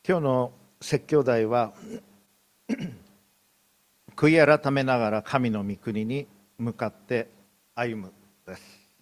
今日の説教題は悔い改めながら神の御国に向かって歩むです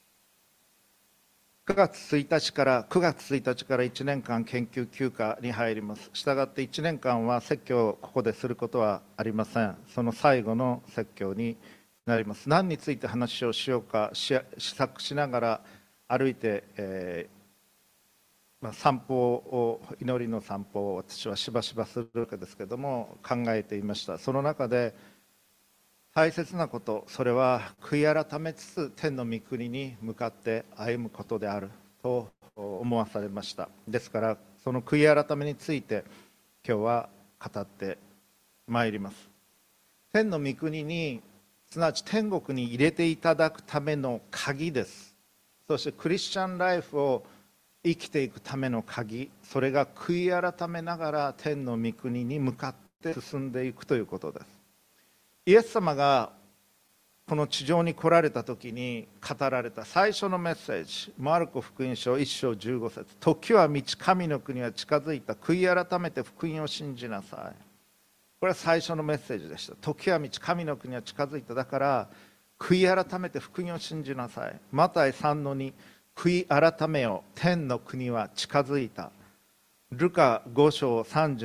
。9月1日から1年間研究休暇に入ります。したがって1年間は説教をここですることはありません。その最後の説教になります。何について話をしようか試作しながら歩いて、散歩を祈りの散歩を私はしばしばするわけですけれども考えていました。その中で大切なこと、それは悔い改めつつ天の御国に向かって歩むことであると思わされました。ですからその悔い改めについて今日は語ってまいります。天の御国に、すなわち天国に入れていただくための鍵です。そしてクリスチャンライフを生きていくための鍵、それが悔い改めながら天の御国に向かって進んでいくということです。イエス様がこの地上に来られた時に語られた最初のメッセージ、マルコ福音書1章15節、時は満ち神の国は近づいた、悔い改めて福音を信じなさい。これは最初のメッセージでした。時は満ち神の国は近づいた、だから悔い改めて福音を信じなさい。マタイ 3-2、悔い改めよ、天の国は近づいた。ルカ5章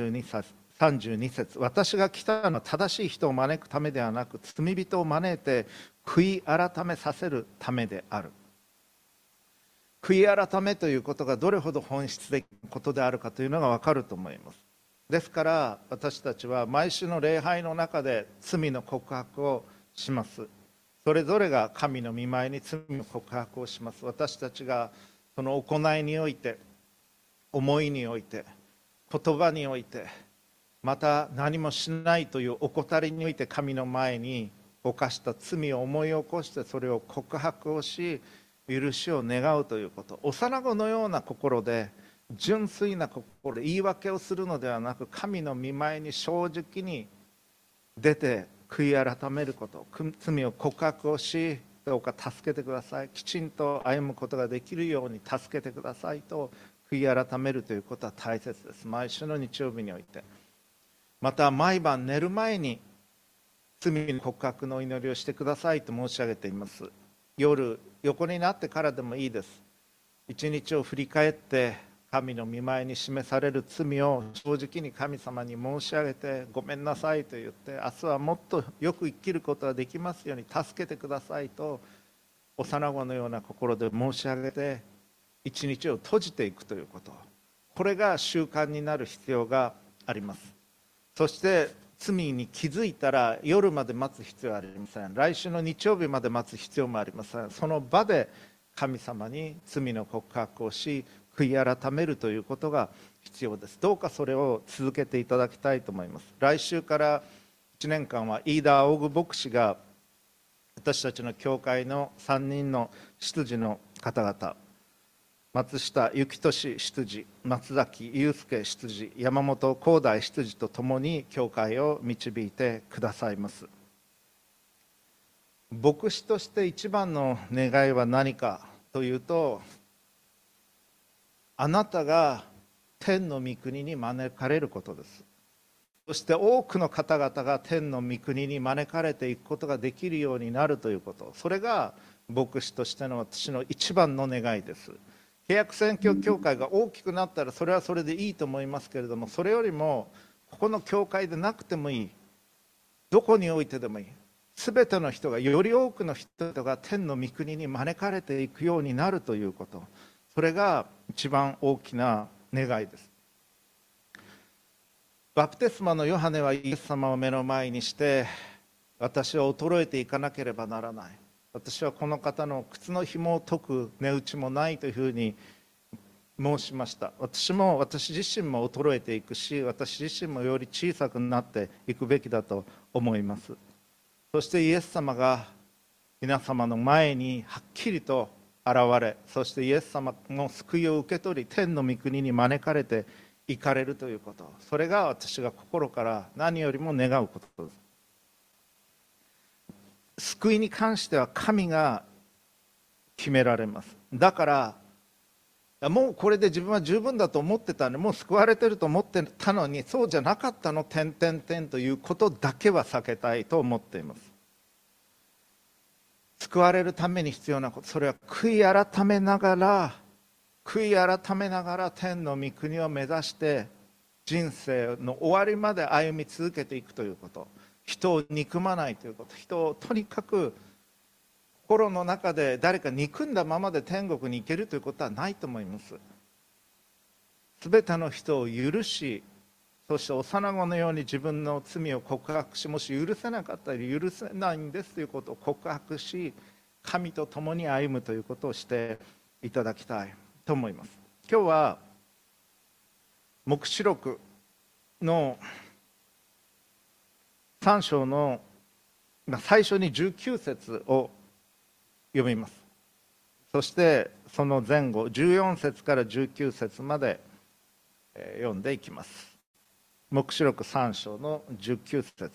32節、私が来たのは正しい人を招くためではなく、罪人を招いて悔い改めさせるためである。悔い改めということがどれほど本質的なことであるかというのが分かると思います。ですから私たちは毎週の礼拝の中で罪の告白をします。それぞれが神の御前に罪の告白をします。私たちがその行いにおいて、思いにおいて、言葉において、また何もしないという怠りにおいて神の前に犯した罪を思い起こして、それを告白をし許しを願うということ、幼子のような心で、純粋な心で言い訳をするのではなく、神の御前に正直に出て悔い改めること、罪を告白をし、どうか助けてください、きちんと歩むことができるように助けてくださいと悔い改めるということは大切です。毎週の日曜日において、また毎晩寝る前に罪の告白の祈りをしてくださいと申し上げています。夜横になってからでもいいです。一日を振り返って神の御前に示される罪を正直に神様に申し上げて、ごめんなさいと言って、明日はもっとよく生きることができますように助けてくださいと幼子のような心で申し上げて一日を閉じていくということ、これが習慣になる必要があります。そして罪に気づいたら夜まで待つ必要はありません。来週の日曜日まで待つ必要もありません。その場で神様に罪の告白をし悔い改めるということが必要です。どうかそれを続けていただきたいと思います。来週から1年間は飯田仰牧師が私たちの教会の3人の執事の方々、松下幸俊執事、松崎祐介執事、山本光大執事とともに教会を導いてくださいます。牧師として一番の願いは何かというと、あなたが天の御国に招かれることです。そして多くの方々が天の御国に招かれていくことができるようになるということ、それが牧師としての私の一番の願いです。契約宣教協会が大きくなったらそれはそれでいいと思いますけれども、それよりもここの教会でなくてもいい、どこにおいてでもいい、全ての人が、より多くの人々が天の御国に招かれていくようになるということ、それが一番大きな願いです。バプテスマのヨハネはイエス様を目の前にして、私は衰えていかなければならない、私はこの方の靴の紐を解く値打ちもないというふうに申しました。私自身も衰えていくし、私自身もより小さくなっていくべきだと思います。そしてイエス様が皆様の前にはっきりと現れ、そしてイエス様の救いを受け取り天の御国に招かれて行かれるということ、それが私が心から何よりも願うことです。救いに関しては神が決められます。だからもうこれで自分は十分だと思ってたのに、もう救われてると思ってたのに、そうじゃなかったの、ということだけは避けたいと思っています。救われるために必要なこと、それは悔い改めながら天の御国を目指して人生の終わりまで歩み続けていくということ、人を憎まないということ、人をとにかく心の中で誰か憎んだままで天国に行けるということはないと思います。すべての人を許し、そして幼子のように自分の罪を告白し、もし許せなかったり許せないんですということを告白し、神と共に歩むということをしていただきたいと思います。今日は黙示録の3章の最初に19節を読みます。そしてその前後14節から19節まで読んでいきます。黙示録3章の19節。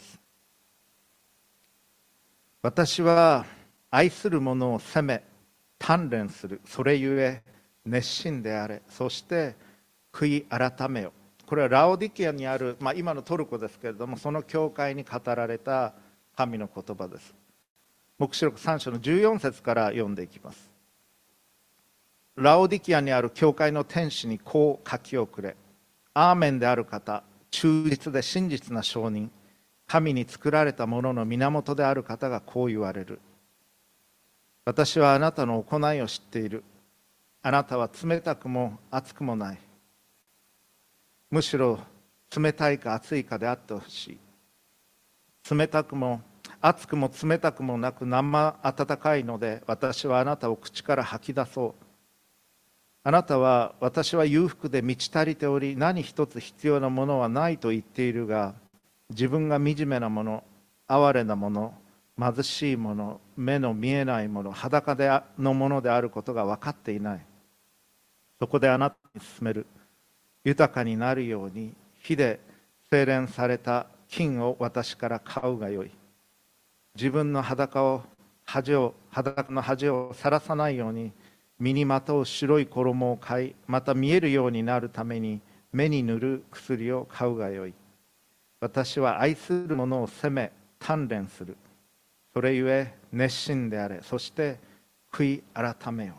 私は愛する者を責め鍛錬する、それゆえ熱心であれ、そして悔い改めよ。これはラオディキアにある、今のトルコですけれども、その教会に語られた神の言葉です。黙示録3章の14節から読んでいきます。ラオディキアにある教会の天使にこう書き送れ。アーメンである方、忠実で真実な証人、神に作られたものの源である方がこう言われる。私はあなたの行いを知っている。あなたは冷たくも熱くもない。むしろ冷たいか熱いかであってほしい。冷たくも熱くも冷たくもなく生温かいので、私はあなたを口から吐き出そう。あなたは私は裕福で満ち足りており、何一つ必要なものはないと言っているが、自分が惨めなもの、哀れなもの、貧しいもの、目の見えないもの、裸のものであることが分かっていない。そこであなたに勧める。豊かになるように火で精錬された金を私から買うがよい。自分の裸の恥をさらさないように身にまとう白い衣を買い、また見えるようになるために目に塗る薬を買うがよい。私は愛する者を責め鍛錬する。それゆえ熱心であれ、そして悔い改めよ。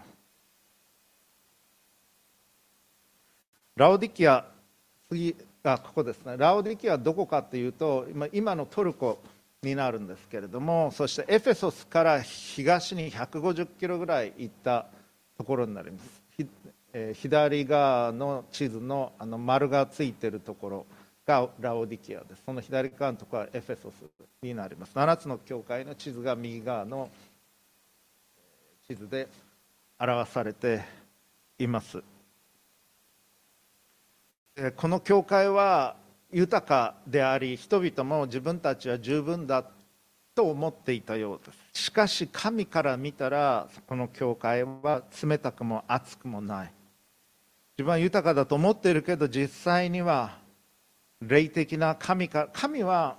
ラオディキア、ここですね。ラオディキアはどこかというと、今のトルコになるんですけれども、そしてエフェソスから東に150キロぐらい行ったところになります。左側の地図の丸がついているところがラオディキアです。その左側のところはエフェソスになります。7つの教会の地図が右側の地図で表されています。この教会は豊かであり、人々も自分たちは十分だと思っていたようです。しかし神から見たら、この教会は冷たくも熱くもない。自分は豊かだと思っているけど、実際には霊的な神は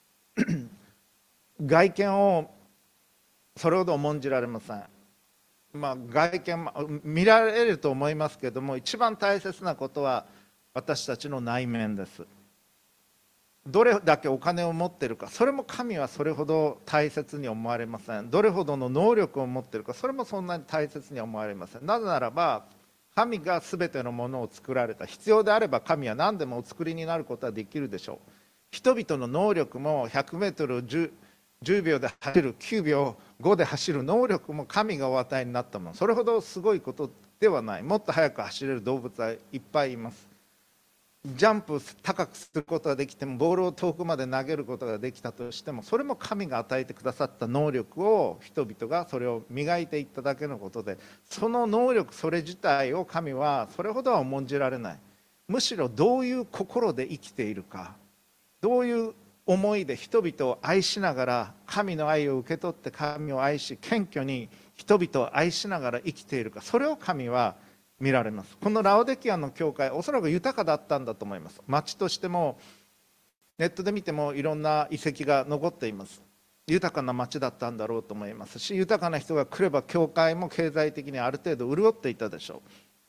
外見をそれほど重んじられません。外見見られると思いますけれども、一番大切なことは私たちの内面です。どれだけお金を持っているか、それも神はそれほど大切に思われません。どれほどの能力を持っているか、それもそんなに大切に思われません。なぜならば神が全てのものを作られた。必要であれば神は何でもお作りになることはできるでしょう。人々の能力も100メートルを 10秒で走る、9秒5で走る能力も神がお与えになったもの。それほどすごいことではない。もっと速く走れる動物はいっぱいいます。ジャンプ高くすることができても、ボールを遠くまで投げることができたとしても、それも神が与えてくださった能力を人々がそれを磨いていっただけのことで、その能力それ自体を神はそれほどは重んじられない。むしろどういう心で生きているか、どういう思いで人々を愛しながら、神の愛を受け取って神を愛し、謙虚に人々を愛しながら生きているか、それを神は見られます。このラオデキアの教会、おそらく豊かだったんだと思います。町としてもネットで見てもいろんな遺跡が残っています。豊かな町だったんだろうと思いますし、豊かな人が来れば教会も経済的にある程度潤っていたでしょう。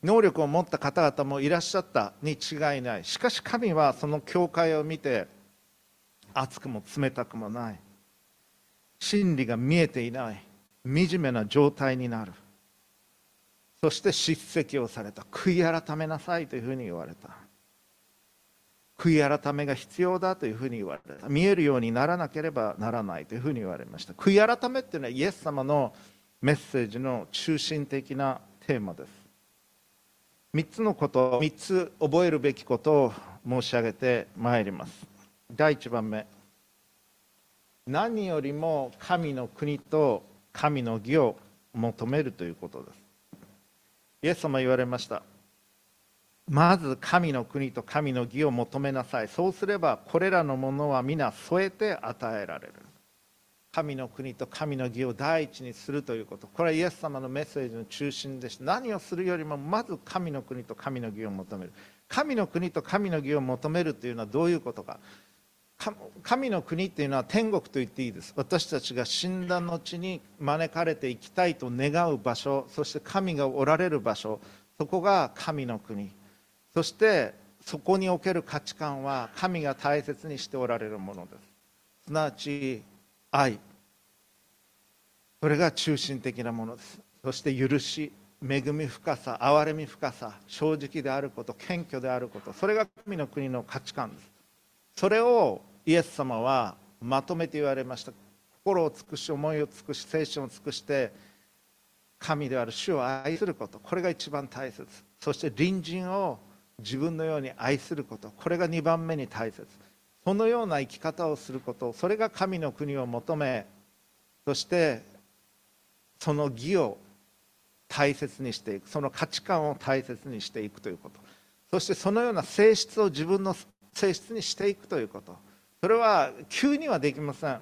能力を持った方々もいらっしゃったに違いない。しかし神はその教会を見て、熱くも冷たくもない、真理が見えていない、惨めな状態になる。そして叱責をされた。悔い改めなさいというふうに言われた。悔い改めが必要だというふうに言われた。見えるようにならなければならないというふうに言われました。悔い改めっていうのはイエス様のメッセージの中心的なテーマです。3つのこと、3つ覚えるべきことを申し上げてまいります。第1番目、何よりも神の国と神の義を求めるということです。イエス様言われました。まず神の国と神の義を求めなさい。そうすればこれらのものは皆添えて与えられる。神の国と神の義を第一にするということ、これはイエス様のメッセージの中心でした。何をするよりもまず神の国と神の義を求める。神の国と神の義を求めるというのはどういうことか。神の国っていうのは天国と言っていいです。私たちが死んだ後に招かれていきたいと願う場所、そして神がおられる場所、そこが神の国。そしてそこにおける価値観は神が大切にしておられるものです。すなわち愛、それが中心的なものです。そして許し、恵み深さ、憐れみ深さ、正直であること、謙虚であること、それが神の国の価値観です。それをイエス様はまとめて言われました。心を尽くし、思いを尽くし、精神を尽くして神である主を愛すること、これが一番大切。そして隣人を自分のように愛すること、これが2番目に大切。そのような生き方をすること、それが神の国を求め、そしてその義を大切にしていく、その価値観を大切にしていくということ、そしてそのような性質を自分の性質にしていくということ、それは急にはできません。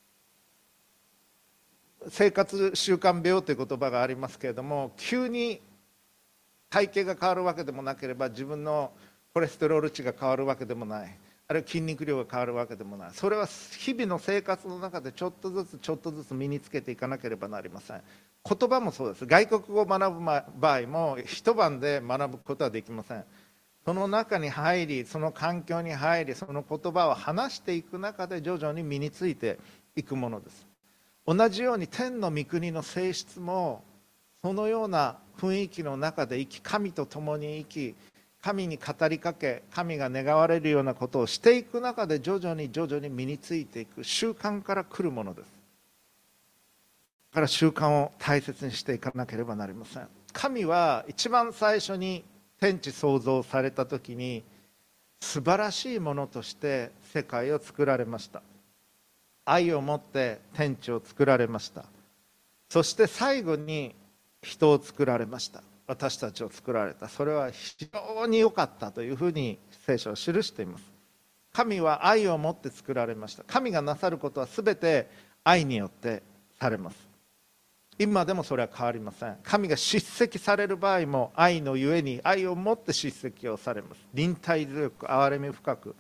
生活習慣病という言葉がありますけれども、急に体型が変わるわけでもなければ、自分のコレステロール値が変わるわけでもない、あるいは筋肉量が変わるわけでもない。それは日々の生活の中でちょっとずつちょっとずつ身につけていかなければなりません。言葉もそうです。外国語を学ぶ場合も一晩で学ぶことはできません。その中に入り、その環境に入り、その言葉を話していく中で徐々に身についていくものです。同じように天の御国の性質もそのような雰囲気の中で生き、神と共に生き、神に語りかけ、神が願われるようなことをしていく中で徐々に身についていく習慣から来るものです。だから習慣を大切にしていかなければなりません。神は一番最初に天地創造された時に素晴らしいものとして世界を作られました。愛を持って天地を作られました。そして最後に人を作られました。私たちを作られた。それは非常に良かったというふうに聖書は記しています。神は愛を持って作られました。神がなさることは全て愛によってされます。今でもそれは変わりません。神が叱責される場合も愛のゆえに愛を持って叱責をされます。忍耐強く、憐れみ深く。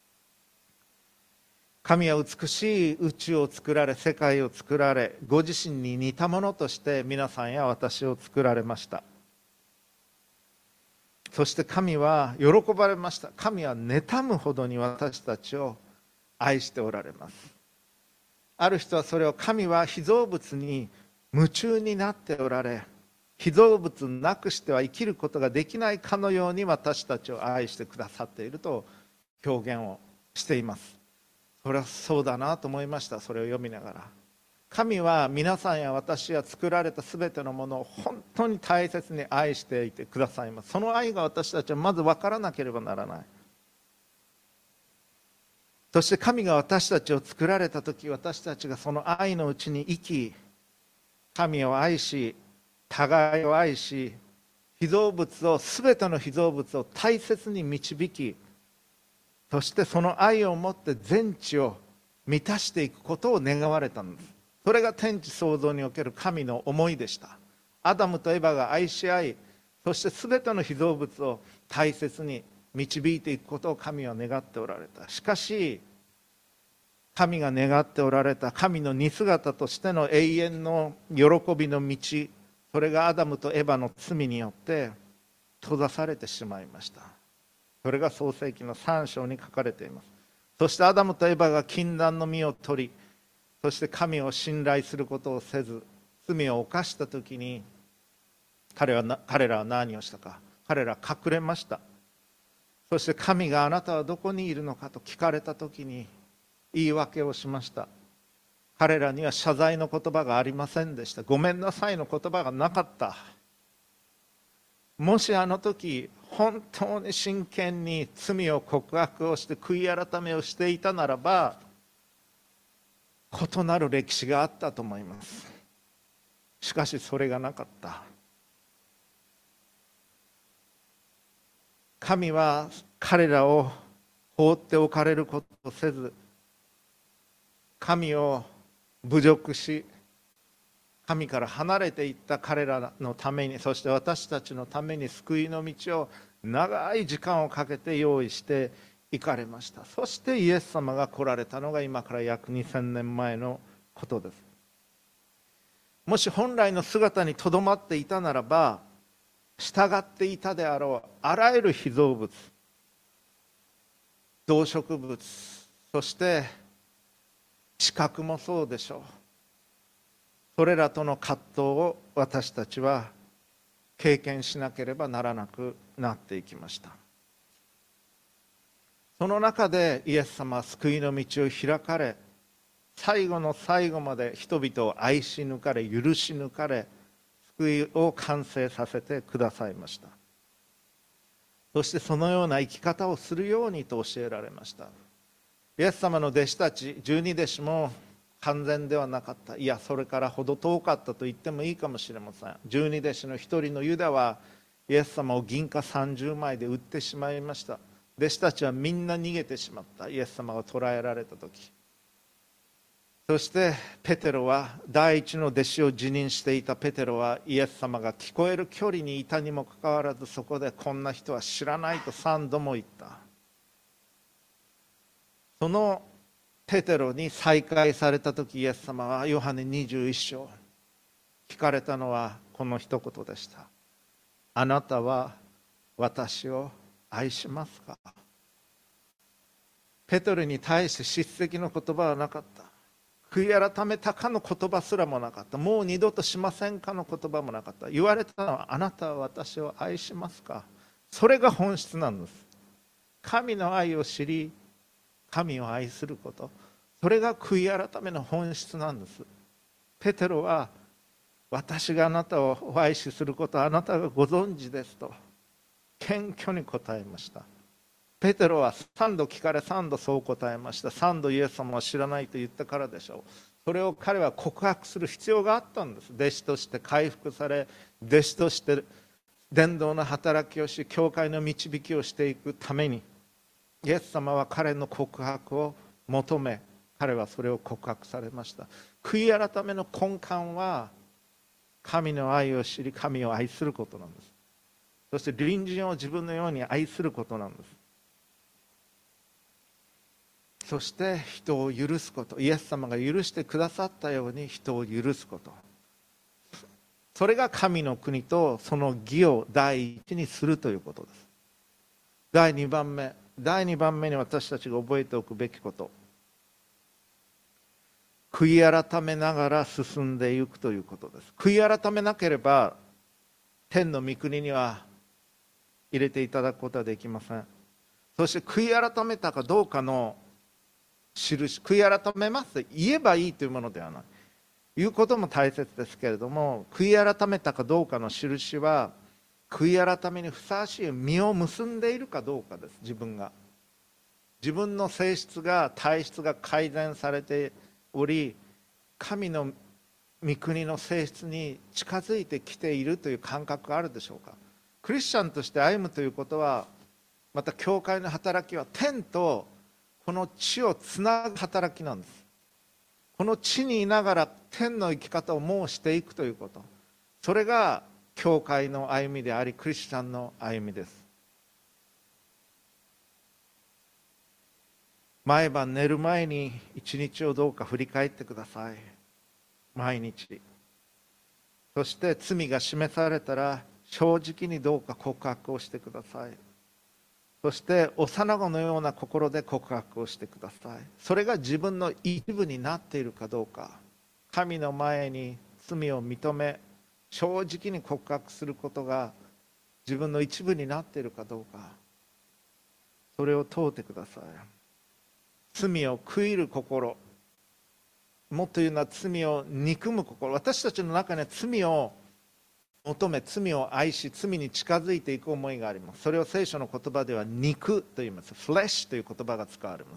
神は美しい宇宙を作られ、世界を作られ、ご自身に似たものとして皆さんや私を作られました。そして神は喜ばれました。神は妬むほどに私たちを愛しておられます。ある人はそれを、神は被造物に夢中になっておられ、被造物なくしては生きることができないかのように私たちを愛してくださっていると表現をしています。それはそうだなと思いました。それを読みながら、神は皆さんや私や作られたすべてのものを本当に大切に愛していてくださいます。その愛が私たちはまず分からなければならない。そして神が私たちを作られた時、私たちがその愛のうちに生き、神を愛し、互いを愛し、被造物を、すべての被造物を大切に導き、そしてその愛をもって全地を満たしていくことを願われたんです。それが天地創造における神の思いでした。アダムとエバが愛し合い、そしてすべての被造物を大切に導いていくことを神は願っておられた。しかし神が願っておられた神の似姿としての永遠の喜びの道、それがアダムとエバの罪によって閉ざされてしまいました。それが創世記の3章に書かれています。そしてアダムとエバが禁断の実を取り、そして神を信頼することをせず罪を犯したときに、彼らは何をしたか。彼らは隠れました。そして神があなたはどこにいるのかと聞かれたときに言い訳をしました。彼らには謝罪の言葉がありませんでした。ごめんなさいの言葉がなかった。もしあの時本当に真剣に罪を告白をして悔い改めをしていたならば、異なる歴史があったと思います。しかしそれがなかった。神は彼らを放っておかれることをせず、神を侮辱し、神から離れていった彼らのために、そして私たちのために救いの道を長い時間をかけて用意して行かれました。そしてイエス様が来られたのが今から約2000年前のことです。もし本来の姿にとどまっていたならば、従っていたであろうあらゆる被造物、動植物、そして知覚もそうでしょう。それらとの葛藤を私たちは経験しなければならなくなっていきました。その中でイエス様は救いの道を開かれ、最後の最後まで人々を愛し抜かれ、許し抜かれ、救いを完成させてくださいました。そしてそのような生き方をするようにと教えられました。イエス様の弟子たち12弟子も完全ではなかった。いや、それからほど遠かったと言ってもいいかもしれません。12弟子の一人のユダはイエス様を銀貨30枚で売ってしまいました。弟子たちはみんな逃げてしまった。イエス様が捕らえられた時、そしてペテロは、第一の弟子を辞任していたペテロは、イエス様が聞こえる距離にいたにもかかわらず、そこでこんな人は知らないと3度も言った。そのペテロに再会された時、イエス様はヨハネ21章聞かれたのはこの一言でした。あなたは私を愛しますか。ペテロに対して叱責の言葉はなかった。悔い改めたかの言葉すらもなかった。もう二度としませんかの言葉もなかった。言われたのは、あなたは私を愛しますか。それが本質なんです。神の愛を知り、神を愛すること、それが悔い改めの本質なんです。ペテロは、私があなたをお愛しすることはあなたがご存知ですと謙虚に答えました。ペテロは3度聞かれ3度そう答えました。3度イエス様を知らないと言ったからでしょう。それを彼は告白する必要があったんです。弟子として回復され、弟子として伝道の働きをし、教会の導きをしていくために、イエス様は彼の告白を求め、彼はそれを告白されました。悔い改めの根幹は神の愛を知り、神を愛することなんです。そして隣人を自分のように愛することなんです。そして人を許すこと、イエス様が許してくださったように人を許すこと、それが神の国とその義を第一にするということです。第2番目に私たちが覚えておくべきこと、悔い改めながら進んでいくということです。悔い改めなければ天の御国には入れていただくことはできません。そして悔い改めたかどうかの印、悔い改めますと言えばいいというものではない。言うことも大切ですけれども、悔い改めたかどうかの印は、悔い改めにふさわしい実を結んでいるかどうかです。自分の性質が、体質が改善されており、神の御国の性質に近づいてきているという感覚があるでしょうか。クリスチャンとして歩むということは、また教会の働きは天とこの地をつなぐ働きなんです。この地にいながら天の生き方をもうしていくということ、それが教会の歩みであり、クリスチャンの歩みです。毎晩寝る前に一日をどうか振り返ってください。毎日。そして罪が示されたら正直にどうか告白をしてください。そして幼子のような心で告白をしてください。それが自分の一部になっているかどうか、神の前に罪を認め正直に告白することが自分の一部になっているかどうか、それを問うてください。罪を悔いる心、もっと言うのは罪を憎む心。私たちの中には罪を求め、罪を愛し、罪に近づいていく思いがあります。それを聖書の言葉では肉と言います。フレッシュという言葉が使われます。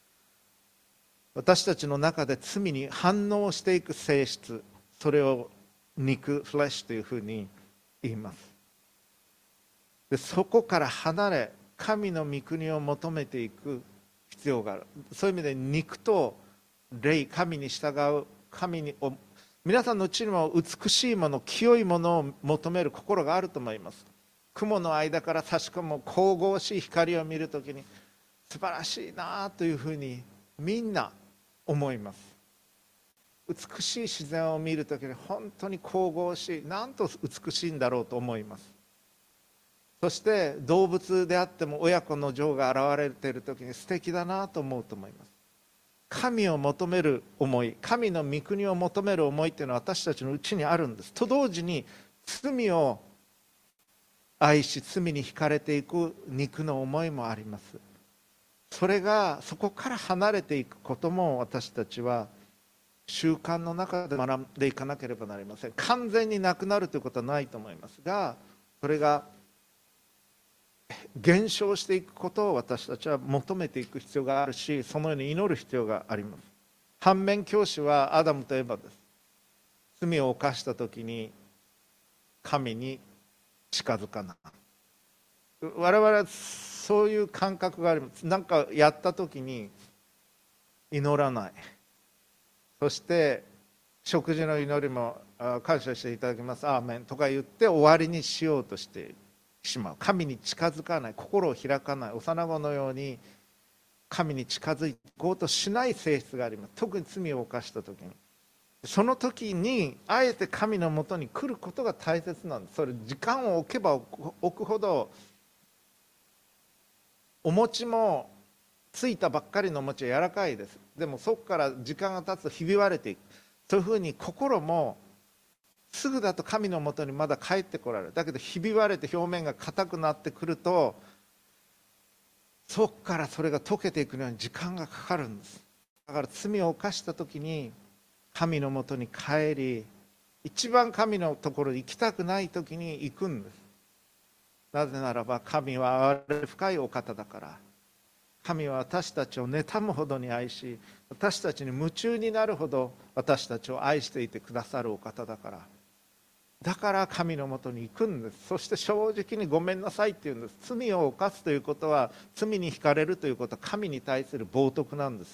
私たちの中で罪に反応していく性質、それを肉、フレッシュというふうに言います。でそこから離れ、神の御国を求めていく必要がある。そういう意味で肉と霊、神に従う、皆さんのうちにも美しいもの、清いものを求める心があると思います。雲の間から差し込む神々しい光を見るときに素晴らしいなというふうにみんな思います。美しい自然を見るときに本当に神々しい、なんと美しいんだろうと思います。そして動物であっても親子の情が現れているときに素敵だなと思うと思います。神を求める思い、神の御国を求める思いというのは私たちのうちにあるんです。と同時に罪を愛し、罪に惹かれていく肉の思いもあります。そこから離れていくことも私たちは習慣の中で学んでいかなければなりません。完全になくなるということはないと思いますが、それが減少していくことを私たちは求めていく必要があるし、そのように祈る必要があります。反面教師はアダムとエバです。罪を犯した時に神に近づかない。我々はそういう感覚があります。何かやった時に祈らない。そして食事の祈りも感謝していただきます、アーメンとか言って終わりにしようとしているしまう。神に近づかない、心を開かない、幼子のように神に近づいていこうとしない性質があります。特に罪を犯した時に、その時にあえて神のもとに来ることが大切なんです。それ時間を置けば置くほど、お餅もついたばっかりのお餅は柔らかいです。でもそこから時間が経つとひび割れていく。そういうふうに心もすぐだと神のもとにまだ帰ってこられる。だけどひび割れて表面が硬くなってくると、そこからそれが溶けていくのに時間がかかるんです。だから罪を犯した時に神のもとに帰り、一番神のところに行きたくない時に行くんです。なぜならば神は憐れ深いお方だから。神は私たちを妬むほどに愛し、私たちに夢中になるほど私たちを愛していてくださるお方だから。だから神のもとに行くんです。そして正直にごめんなさいって言うんです。罪を犯すということは、罪に惹かれるということは神に対する冒涜なんです。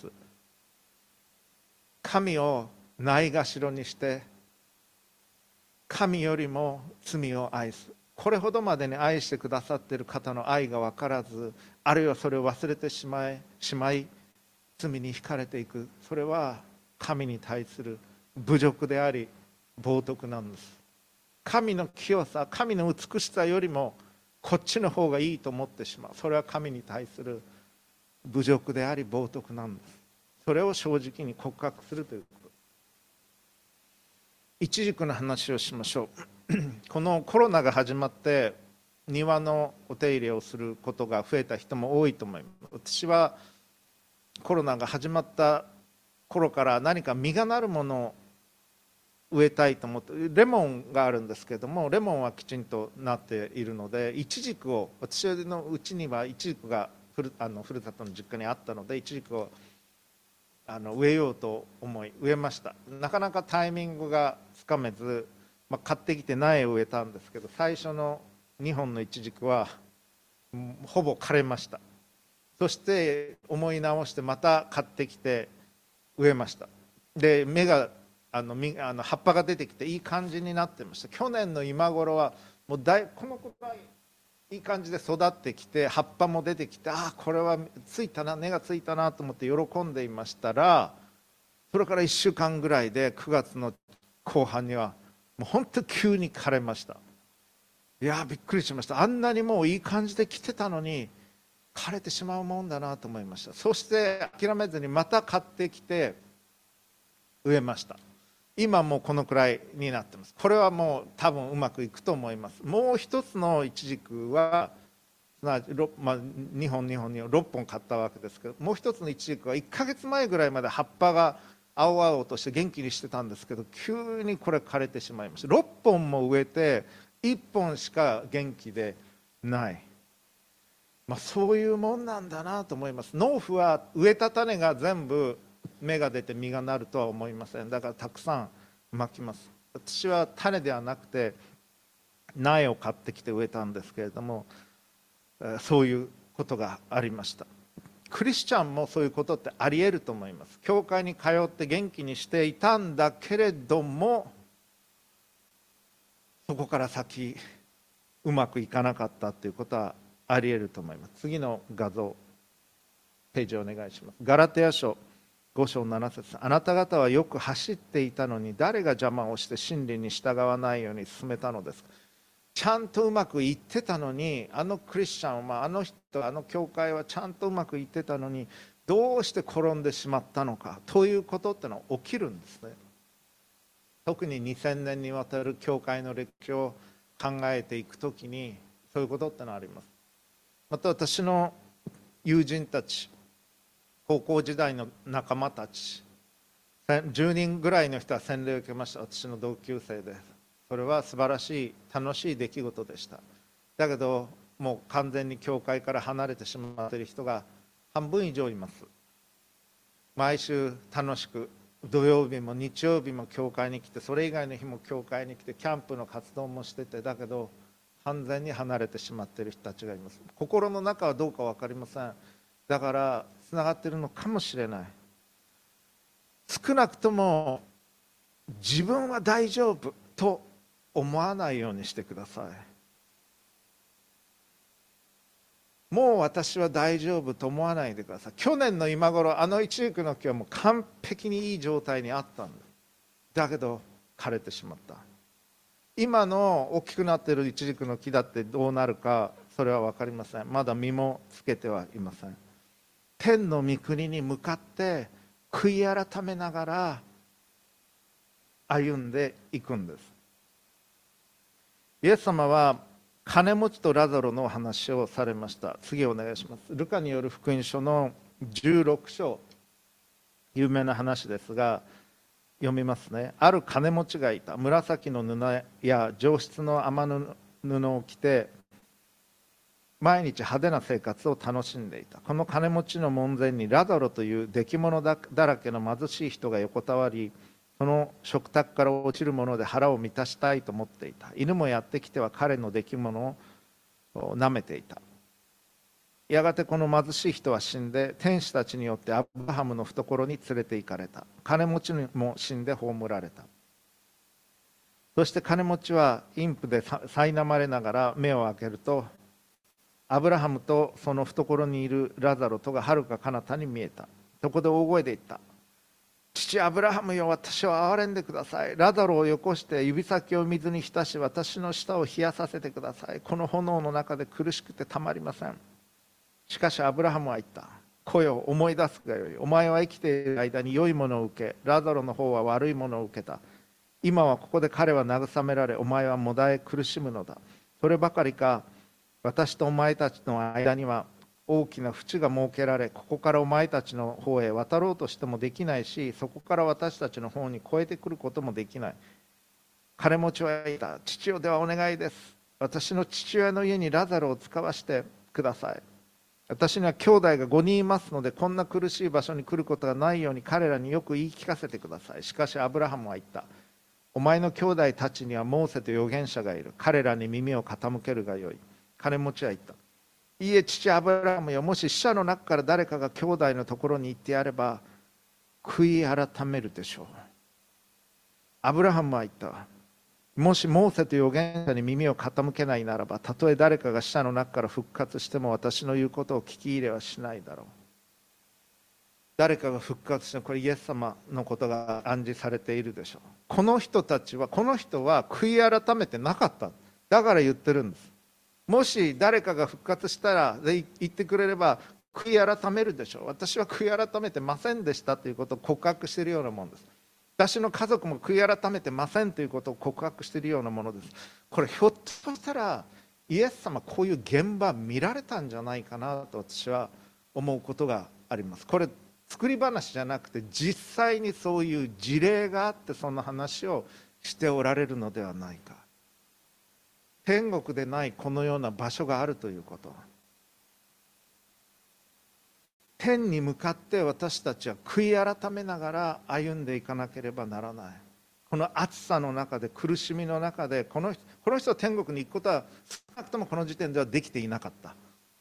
神をないがしろにして神よりも罪を愛す、これほどまでに愛してくださっている方の愛が分からず、あるいはそれを忘れてしまい罪に惹かれていく。それは神に対する侮辱であり冒涜なんです。神の清さ、神の美しさよりもこっちの方がいいと思ってしまう。それは神に対する侮辱であり冒涜なんです。それを正直に告白するということ。イチジクの話をしましょう。このコロナが始まって庭のお手入れをすることが増えた人も多いと思います。私はコロナが始まった頃から何か実がなるものを植えたいと思って、レモンがあるんですけれども、レモンはきちんとなっているので、イチジクを、私のうちにはイチジクがふるさとの実家にあったので、イチジクを植えようと思い植えました。なかなかタイミングがつかめず、買ってきて苗を植えたんですけど、最初の2本のイチジクはほぼ枯れました。そして思い直してまた買ってきて植えました。で芽が葉っぱが出てきていい感じになってました。去年の今頃はもうこのくらいいい感じで育ってきて、葉っぱも出てきて、これはついたな、根がついたなと思って喜んでいましたら、それから1週間ぐらいで9月の後半にはもう本当急に枯れました。 いやびっくりしました。あんなにもういい感じで来てたのに枯れてしまうもんだなと思いました。そして諦めずにまた買ってきて植えました。今もうこのくらいになってます。これはもう多分うまくいくと思います。もう一つのイチジクは2本6本買ったわけですけど、もう一つのイチジクは1ヶ月前ぐらいまで葉っぱが青々として元気にしてたんですけど、急にこれ枯れてしまいました。6本も植えて1本しか元気でない、そういうもんなんだなと思います。農夫は植えた種が全部芽が出て実がなるとは思いません。だからたくさんまきます。私は種ではなくて苗を買ってきて植えたんですけれども、そういうことがありました。クリスチャンもそういうことってありえると思います。教会に通って元気にしていたんだけれども、そこから先うまくいかなかったということはありえると思います。次の画像ページお願いします。ガラテヤ書5章7節、あなた方はよく走っていたのに誰が邪魔をして真理に従わないように進めたのですか。ちゃんとうまくいってたのに、あのクリスチャンは、あの人、あの教会はちゃんとうまくいってたのに、どうして転んでしまったのかということってのは起きるんですね。特に2000年にわたる教会の歴史を考えていくときにそういうことってのはあります。また私の友人たち、高校時代の仲間たち10人ぐらいの人は洗礼を受けました。私の同級生で、それは素晴らしい楽しい出来事でした。だけどもう完全に教会から離れてしまっている人が半分以上います。毎週楽しく土曜日も日曜日も教会に来て、それ以外の日も教会に来てキャンプの活動もしてて、だけど完全に離れてしまっている人たちがいます。心の中はどうか分かりません。だからつながっているのかもしれない。少なくとも自分は大丈夫と思わないようにしてください。もう私は大丈夫と思わないでください。去年の今頃あのイチジクの木はもう完璧にいい状態にあったんだけど枯れてしまった。今の大きくなっているイチジクの木だってどうなるかそれは分かりません。まだ実もつけてはいません。天の御国に向かって悔い改めながら歩んでいくんです。イエス様は金持ちとラザロの話をされました。次お願いします。ルカによる福音書の16章、有名な話ですが読みますね。ある金持ちがいた。紫の布や上質の雨布を着て毎日派手な生活を楽しんでいた。この金持ちの門前にラザロという出来物だらけの貧しい人が横たわり、その食卓から落ちるもので腹を満たしたいと思っていた。犬もやってきては彼の出来物を舐めていた。やがてこの貧しい人は死んで天使たちによってアブラハムの懐に連れて行かれた。金持ちも死んで葬られた。そして金持ちは陰譜で苛まれながら目を開けると、アブラハムとその懐にいるラザロとがはるか彼方に見えた。そこで大声で言った。父アブラハムよ、私を憐れんでください。ラザロをよこして指先を水に浸し、私の舌を冷やさせてください。この炎の中で苦しくてたまりません。しかしアブラハムは言った。子よ、思い出すがよい。お前は生きている間に良いものを受け、ラザロの方は悪いものを受けた。今はここで彼は慰められ、お前はもだえ苦しむのだ。そればかりか、私とお前たちの間には大きな淵が設けられ、ここからお前たちの方へ渡ろうとしてもできないし、そこから私たちの方に越えてくることもできない。金持ちは言った。父よ、ではお願いです。私の父親の家にラザロを使わしてください。私には兄弟が5人いますので、こんな苦しい場所に来ることがないように彼らによく言い聞かせてください。しかしアブラハムは言った。お前の兄弟たちにはモーセと預言者がいる。彼らに耳を傾けるがよい。金持ちは言った。いいえ、父アブラハムよ、もし死者の中から誰かが兄弟のところに行ってやれば悔い改めるでしょう。アブラハムは言った。もしモーセと預言者に耳を傾けないならば、たとえ誰かが死者の中から復活しても私の言うことを聞き入れはしないだろう。誰かが復活して、これイエス様のことが暗示されているでしょう。この人は悔い改めてなかった。 だから言ってるんです。もし誰かが復活したらで言ってくれれば悔い改めるでしょう。私は悔い改めてませんでしたということを告白しているようなものです。私の家族も悔い改めてませんということを告白しているようなものです。これひょっとしたらイエス様こういう現場見られたんじゃないかなと私は思うことがあります。これ作り話じゃなくて実際にそういう事例があってその話をしておられるのではないか。天国でないこのような場所があるということ、天に向かって私たちは悔い改めながら歩んでいかなければならない。この暑さの中で苦しみの中でこの人は天国に行くことは少なくともこの時点ではできていなかった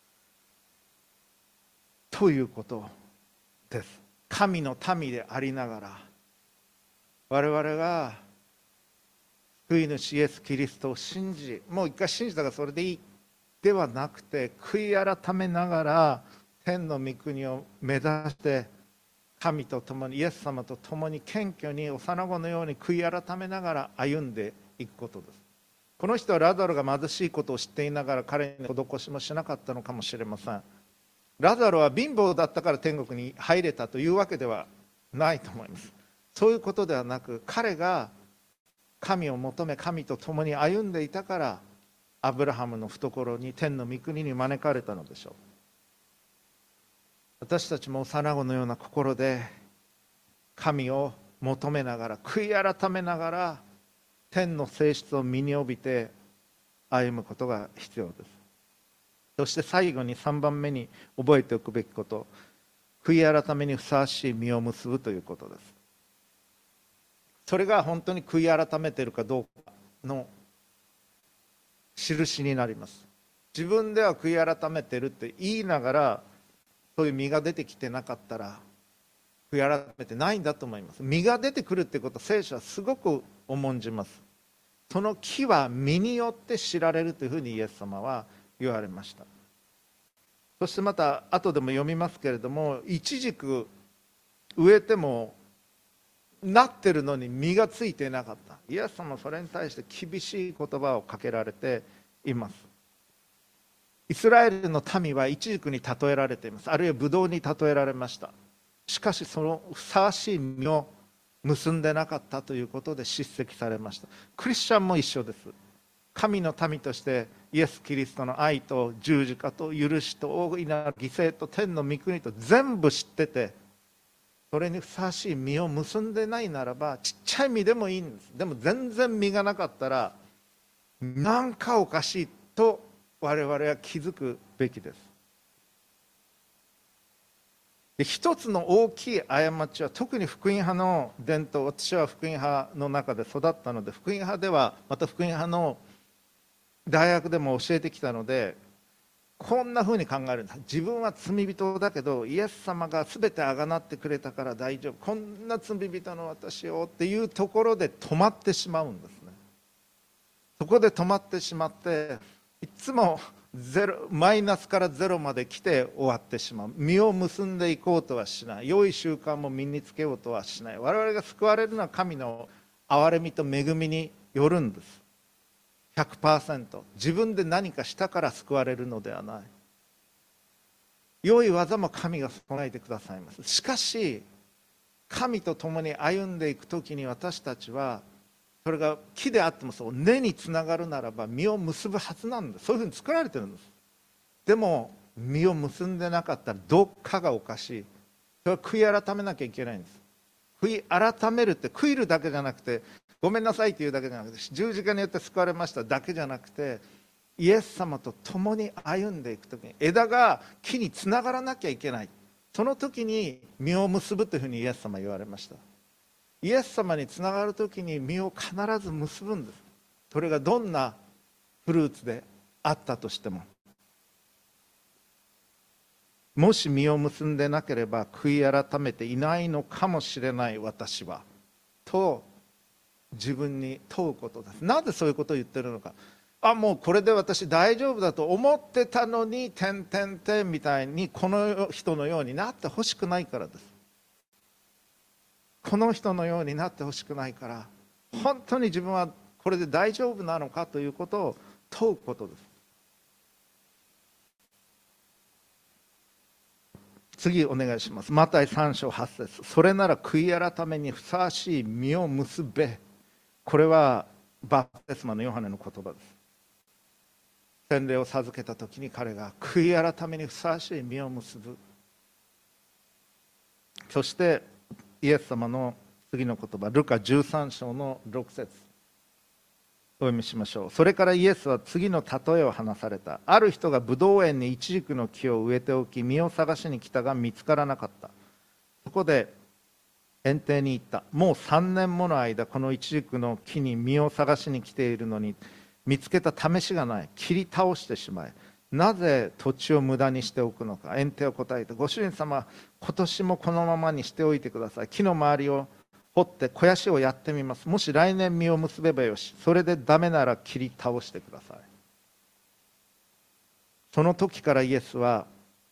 ということです。神の民でありながら我々が救い主イエス・キリストを信じ、もう一回信じたからそれでいいではなくて、悔い改めながら天の御国を目指して神と共にイエス様と共に謙虚に幼子のように悔い改めながら歩んでいくことです。この人はラザロが貧しいことを知っていながら彼に施しもしなかったのかもしれません。ラザロは貧乏だったから天国に入れたというわけではないと思います。そういうことではなく、彼が神を求め神と共に歩んでいたからアブラハムの懐に天の御国に招かれたのでしょう。私たちも幼子のような心で神を求めながら悔い改めながら天の性質を身に帯びて歩むことが必要です。そして最後に3番目に覚えておくべきこと、悔い改めにふさわしい実を結ぶということです。それが本当に悔い改めているかどうかの印になります。自分では悔い改めてるって言いながらそういう実が出てきてなかったら悔い改めてないんだと思います。実が出てくるってことを聖書はすごく重んじます。その木は実によって知られるというふうにイエス様は言われました。そしてまた後でも読みますけれども、イチジク植えてもなってるのに実がついていなかった。イエス様はそれに対して厳しい言葉をかけられています。イスラエルの民はイチジクに例えられています。あるいはブドウに例えられました。しかしそのふさわしい実を結んでなかったということで叱責されました。クリスチャンも一緒です。神の民としてイエス・キリストの愛と十字架と許しと大いなる犠牲と天の御国と全部知ってて、それにふさわしい実を結んでないならば、ちっちゃい実でもいいんです。でも全然実がなかったらなんかおかしいと我々は気づくべきです。で、一つの大きい過ちは、特に福音派の伝統、私は福音派の中で育ったので、福音派ではまた福音派の大学でも教えてきたので、こんなふうに考えるんです。自分は罪人だけどイエス様が全てあがなってくれたから大丈夫、こんな罪人の私をっていうところで止まってしまうんですね。そこで止まってしまって、いつもマイナスからゼロまで来て終わってしまう。実を結んでいこうとはしない。良い習慣も身につけようとはしない。我々が救われるのは神の憐れみと恵みによるんです。100%。自分で何かしたから救われるのではない。良い技も神が備えてくださいます。しかし神と共に歩んでいくときに、私たちはそれが木であってもそう、根につながるならば実を結ぶはずなんです。そういうふうに作られてるんです。でも実を結んでなかったらどっかがおかしい。それは悔い改めなきゃいけないんです。悔い改めるって悔いるだけじゃなくて、ごめんなさいっていうだけじゃなくて、十字架によって救われましただけじゃなくて、イエス様と共に歩んでいくときに枝が木につながらなきゃいけない。その時に実を結ぶというふうにイエス様は言われました。イエス様につながる時に実を必ず結ぶんです。それがどんなフルーツであったとしても。もし実を結んでなければ悔い改めていないのかもしれない私はと自分に問うことです。なぜそういうことを言ってるのか。もうこれで私大丈夫だと思ってたのにみたいにこの人のようになってほしくないからです。この人のようになってほしくないから、本当に自分はこれで大丈夫なのかということを問うことです。次お願いします。マタイ3章8節、それなら悔い改めにふさわしい実を結べ。これはバプテスマのヨハネの言葉です。洗礼を授けた時に彼が悔い改めにふさわしい実を結ぶ。そしてイエス様の次の言葉、ルカ13章の6節お読みしましょう。それからイエスは次の例えを話された。ある人がブドウ園にイチジクの木を植えておき、実を探しに来たが見つからなかった。そこで園庭に行った。もう3年もの間このイチジクの木に実を探しに来ているのに見つけた試しがない。切り倒してしまえ。なぜ土地を無駄にしておくのか。園庭を答えて、ご主人様、今年もこのままにしておいてください。木の周りを掘って肥やしをやってみます。もし来年実を結べばよし。それでダメなら切り倒してください。その時からイエスは、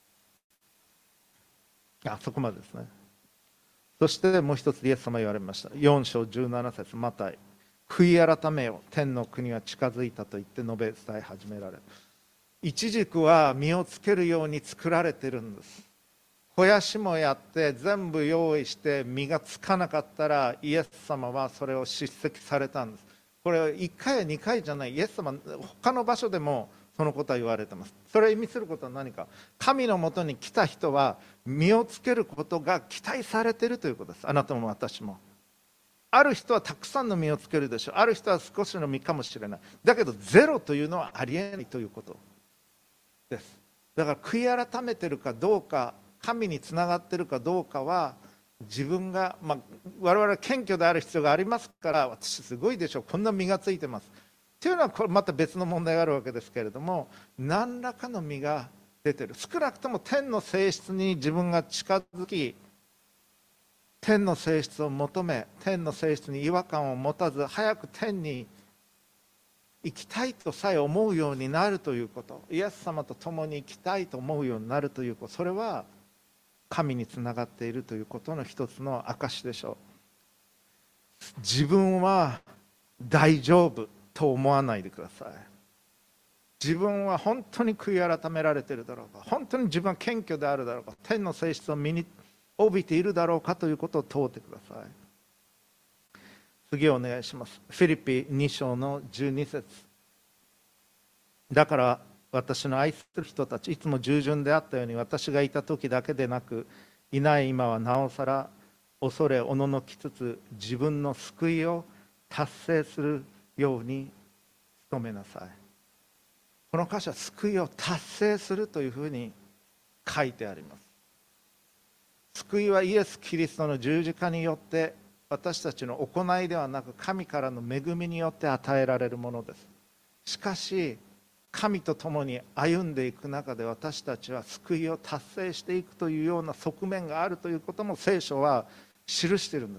そこまでですね。そしてもう一つイエス様言われました。4章17節マタイ、悔い改めよ、天の国は近づいたと言って述べ伝え始められる。イチジクは実をつけるように作られているんです。肥やしもやって全部用意して実がつかなかったらイエス様はそれを叱責されたんです。これ1回や2回じゃない。イエス様他の場所でもそのことは言われています。それを意味することは何か、神のもとに来た人は実をつけることが期待されているということです。あなたも私も。ある人はたくさんの実をつけるでしょう。ある人は少しの実かもしれない。だけどゼロというのはありえないということです。だから悔い改めているかどうか、神につながっているかどうかは自分が、我々は謙虚である必要がありますから、私すごいでしょう、こんな実がついてますというのはこれまた別の問題があるわけですけれども、何らかの実が出てる。少なくとも天の性質に自分が近づき、天の性質を求め、天の性質に違和感を持たず早く天に行きたいとさえ思うようになるということ、イエス様と共に生きたいと思うようになるということ、それは神につながっているということの一つの証でしょう。自分は大丈夫と思わないでください。自分は本当に悔い改められているだろうか、本当に自分は謙虚であるだろうか、天の性質を身に帯びているだろうかということを問うてください。次お願いします。フィリピ2章の12節、だから私の愛する人たち、いつも従順であったように、私がいた時だけでなくいない今はなおさら恐れおののきつつ、自分の救いを達成するように努めなさい。この箇所は救いを達成するというふうに書いてあります。救いはイエス・キリストの十字架によって私たちの行いではなく神からの恵みによって与えられるものです。しかし神と共に歩んでいく中で私たちは救いを達成していくというような側面があるということも聖書は記しているんです。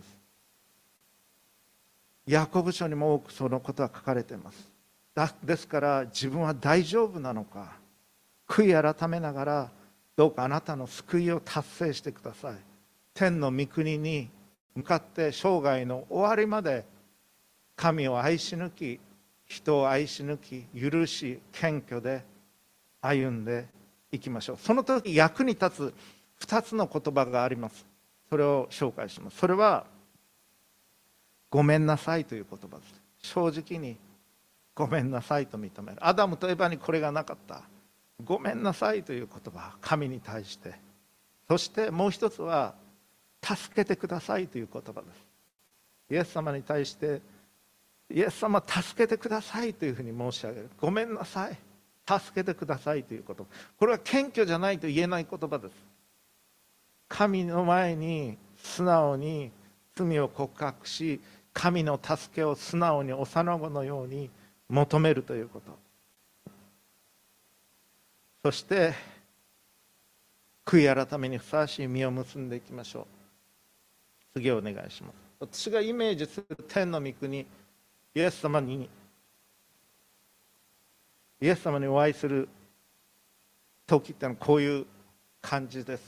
ヤコブ書にも多くそのことは書かれています。ですから自分は大丈夫なのか、悔い改めながらどうかあなたの救いを達成してください。天の御国に向かって生涯の終わりまで神を愛し抜き、人を愛し抜き、許し、謙虚で歩んでいきましょう。その時役に立つ2つの言葉があります。それを紹介します。それはごめんなさいという言葉です。正直にごめんなさいと認める。アダムとエバにこれがなかった。ごめんなさいという言葉、神に対して。そしてもう一つは助けてくださいという言葉です。イエス様に対してイエス様助けてくださいというふうに申し上げる。ごめんなさい、助けてくださいという言葉、これは謙虚じゃないと言えない言葉です。神の前に素直に罪を告白し、神の助けを素直に幼子のように求めるということ、そして悔い改めにふさわしい実を結んでいきましょう。次をお願いします。私がイメージする天の御国、イエス様にお会いする時ってのはこういう感じです。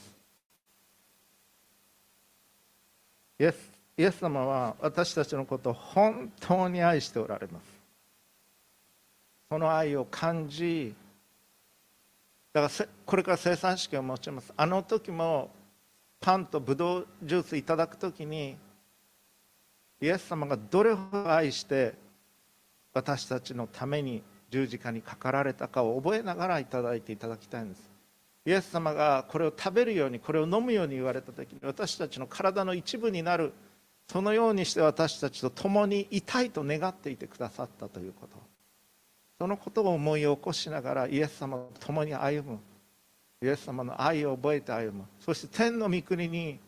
イエス様は私たちのことを本当に愛しておられます。 その愛を感じ、だからこれから生産式を持ちます。あの時もパンとブドウジュースいただく時に、イエス様がどれほど愛して私たちのために十字架にかかられたかを覚えながらいただいていただきたいんです。イエス様がこれを食べるように、これを飲むように言われた時に、私たちの体の一部になる、そのようにして私たちと共にいたいと願っていてくださったということ、そのことを思い起こしながらイエス様と共に歩む、イエス様の愛を覚えて歩む、そして天の御国に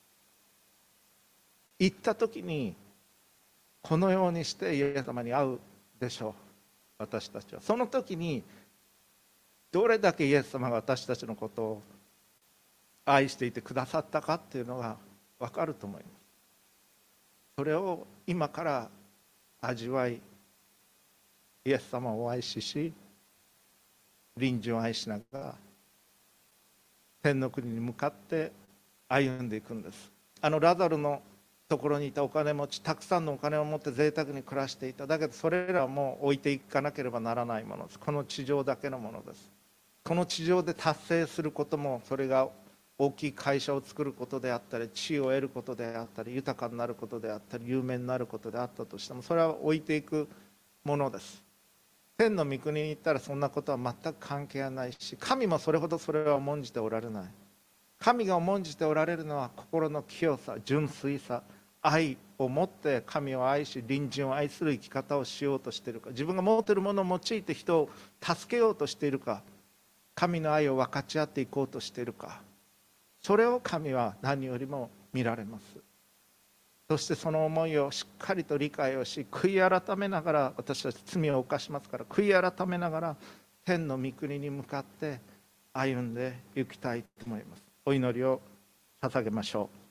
行った時にこのようにしてイエス様に会うでしょう。私たちはその時にどれだけイエス様が私たちのことを愛していてくださったかっていうのが分かると思います。それを今から味わい、イエス様を愛し、隣人を愛しながら天の国に向かって歩んでいくんです。ラザルのところにいたお金持ち、たくさんのお金を持って贅沢に暮らしていた。だけどそれらも置いていかなければならないものです。この地上だけのものです。この地上で達成することも、それが大きい会社を作ることであったり、地位を得ることであったり、豊かになることであったり、有名になることであったとしても、それは置いていくものです。天の御国に行ったらそんなことは全く関係ないし、神もそれほどそれは重んじておられない。神が重んじておられるのは心の清さ、純粋さ、愛を持って神を愛し隣人を愛する生き方をしようとしているか、自分が持っているものを用いて人を助けようとしているか、神の愛を分かち合っていこうとしているか、それを神は何よりも見られます。そしてその思いをしっかりと理解をし、悔い改めながら、私たち罪を犯しますから悔い改めながら天の御国に向かって歩んでいきたいと思います。お祈りを捧げましょう。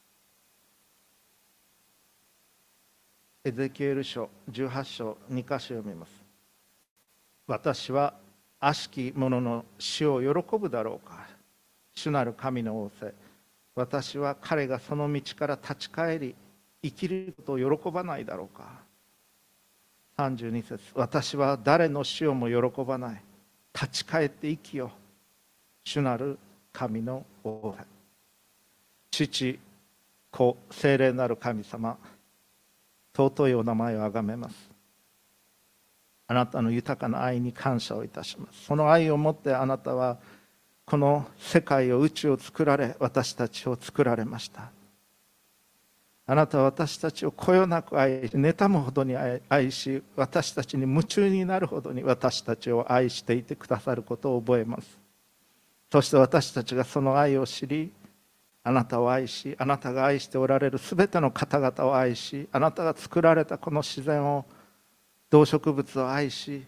エゼキエル書18章2箇所読みます。私は悪しき者の死を喜ぶだろうか。主なる神の仰せ、私は彼がその道から立ち返り生きることを喜ばないだろうか。32節、私は誰の死をも喜ばない。立ち返って生きよ。主なる神の仰せ。父、子、聖霊なる神様、尊いお名前をあがめます。あなたの豊かな愛に感謝をいたします。その愛をもってあなたはこの世界を、宇宙を作られ、私たちを作られました。あなたは私たちをこよなく愛し、妬むほどに愛し、私たちに夢中になるほどに私たちを愛していてくださることを覚えます。そして私たちがその愛を知り、あなたを愛し、あなたが愛しておられるすべての方々を愛し、あなたが作られたこの自然を、動植物を愛し、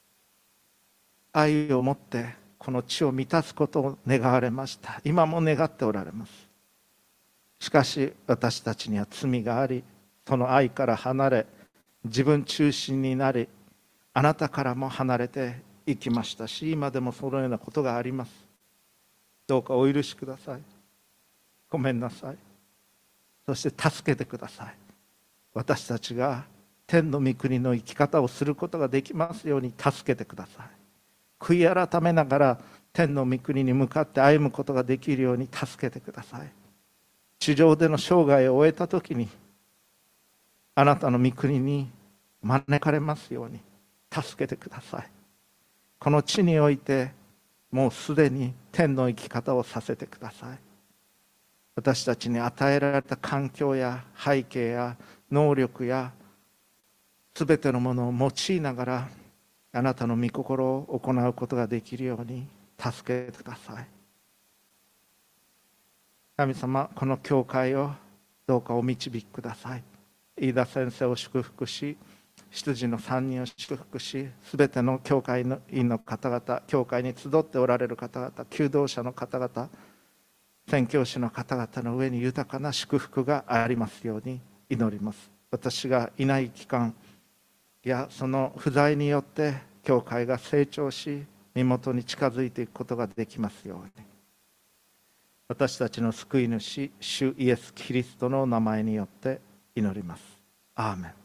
愛を持ってこの地を満たすことを願われました。今も願っておられます。しかし私たちには罪があり、その愛から離れ、自分中心になり、あなたからも離れていきましたし、今でもそのようなことがあります。どうかお許しください。ごめんなさい。そして助けてください。私たちが天の御国の生き方をすることができますように助けてください。悔い改めながら天の御国に向かって歩むことができるように助けてください。地上での生涯を終えた時にあなたの御国に招かれますように助けてください。この地においてもうすでに天の生き方をさせてください。私たちに与えられた環境や背景や能力やすべてのものを用いながらあなたの御心を行うことができるように助けてください。神様、この教会をどうかお導きください。飯田先生を祝福し、執事の3人を祝福し、すべての教会の員の方々、教会に集っておられる方々、求道者の方々、宣教師の方々の上に豊かな祝福がありますように祈ります。私がいない期間やその不在によって教会が成長し、身元に近づいていくことができますように、私たちの救い主、主イエス・キリストの名前によって祈ります。アーメン。